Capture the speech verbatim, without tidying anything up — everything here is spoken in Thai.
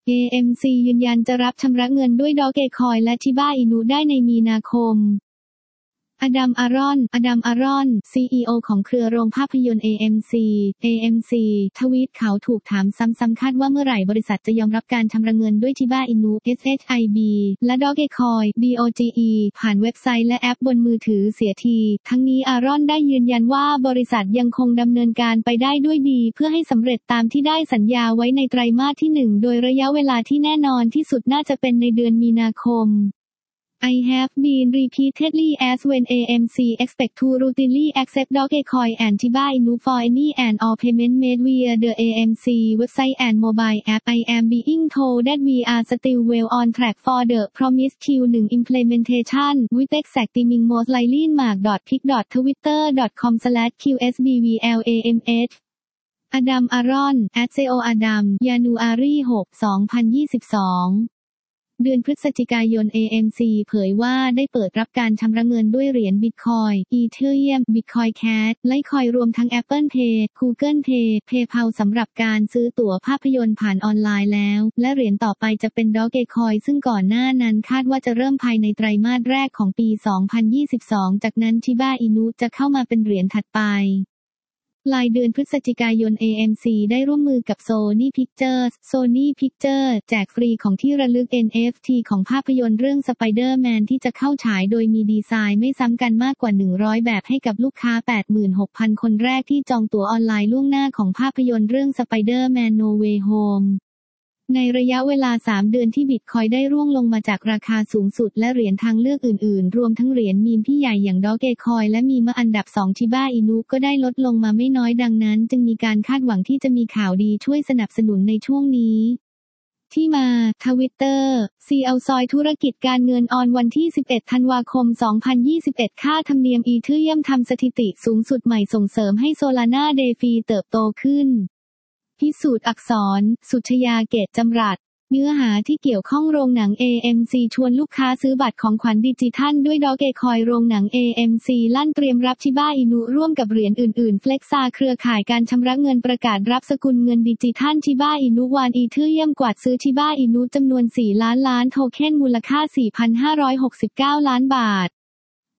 เอ เอ็ม ซี ยืนยันจะรับชำระเงินด้วย Dogecoin และ Shiba Inu ได้ในมีนาคมอดัม อารอน อดัม อารอน ซี อี โอ ของเครือโรงภาพยนตร์ เอ เอ็ม ซี เอ เอ็ม ซี ทวีตเขาถูกถามซ้ำๆคาดว่าเมื่อไหร่บริษัทจะยอมรับการชำระเงินด้วย Shiba Inu เอส เอช ไอ บี และ Dogecoin ดี โอ จี อี ผ่านเว็บไซต์และแอปบนมือถือเสียที ทั้งนี้อารอนได้ยืนยันว่าบริษัทยังคงดำเนินการไปได้ด้วยดีเพื่อให้สำเร็จตามที่ได้สัญญาไว้ในไตรมาสที่ หนึ่ง โดยระยะเวลาที่แน่นอนที่สุดน่าจะเป็นในเดือนมีนาคมI have been repeatedly asked when A M C expect to routinely accept Dogecoin and Shiba Inu for any and all payment made via the A M C website and mobile app. I am being told that we are still well on track for the promised Q วัน implementation, with exact timing most likely mark dot pic dot twitter dot com slash q s b v l a m h อดัม อารอน แอท ซี โอ อดัม ยานูอารี หก สองพันยี่สิบสองเดือนพฤศจิกายน เอ เอ็ม ซี เผยว่าได้เปิดรับการชำระเงินด้วยเหรียญ Bitcoin Ethereum Bitcoin Cash ไลท์คอยน์รวมทั้ง Apple Pay Google Pay PayPal สำหรับการซื้อตั๋วภาพยนตร์ผ่านออนไลน์แล้วและเหรียญต่อไปจะเป็น Dogecoin ซึ่งก่อนหน้านั้นคาดว่าจะเริ่มภายในไตรมาสแรกของปี สองพันยี่สิบสอง จากนั้น Shiba Inu จะเข้ามาเป็นเหรียญถัดไปปลายเดือนพฤศจิกายน เอ เอ็ม ซี ได้ร่วมมือกับ Sony Pictures Sony Pictures แจกฟรีของที่ระลึก เอ็น เอฟ ที ของภาพยนตร์เรื่อง Spider-Man ที่จะเข้าฉายโดยมีดีไซน์ไม่ซ้ำกันมากกว่า หนึ่งร้อย แบบให้กับลูกค้า แปดหมื่นหกพัน คนแรกที่จองตั๋วออนไลน์ล่วงหน้าของภาพยนตร์เรื่อง Spider-Man No Way Homeในระยะเวลา สาม เดือนที่บิตคอยน์ได้ร่วงลงมาจากราคาสูงสุดและเหรียญทางเลือกอื่นๆรวมทั้งเหรียญมีมที่ใหญ่อย่าง Dogecoin และมีมอันดับ สอง Shiba Inu ก็ได้ลดลงมาไม่น้อยดังนั้นจึงมีการคาดหวังที่จะมีข่าวดีช่วยสนับสนุนในช่วงนี้ที่มา Twitter ซี อี โอ ซอยธุรกิจการเงินออนวันที่ สิบเอ็ด ธันวาคม สองพันยี่สิบเอ็ด ค่าธรรมเนียม Ethereum ทำสถิติสูงสุดใหม่ส่งเสริมให้ Solana DeFi เติบโตขึ้นพิสูจน์อักษร สุชยา เกตจำรัดเนื้อหาที่เกี่ยวข้องโรงหนัง เอ เอ็ม ซี ชวนลูกค้าซื้อบัตรของขวัญดิจิทัลด้วย Dogecoin โรงหนัง เอ เอ็ม ซี ลั่นเตรียมรับ Shiba Inu ร่วมกับเหรียญอื่นๆ Flexa เครือข่ายการชำระเงินประกาศรับสกุลเงินดิจิทัล Shiba Inu วาน Ethereum กวาดซื้อ Shiba Inu จำนวน สี่ ล้านล้านโทเค็นมูลค่า สี่พันห้าร้อยหกสิบเก้า ล้านบาท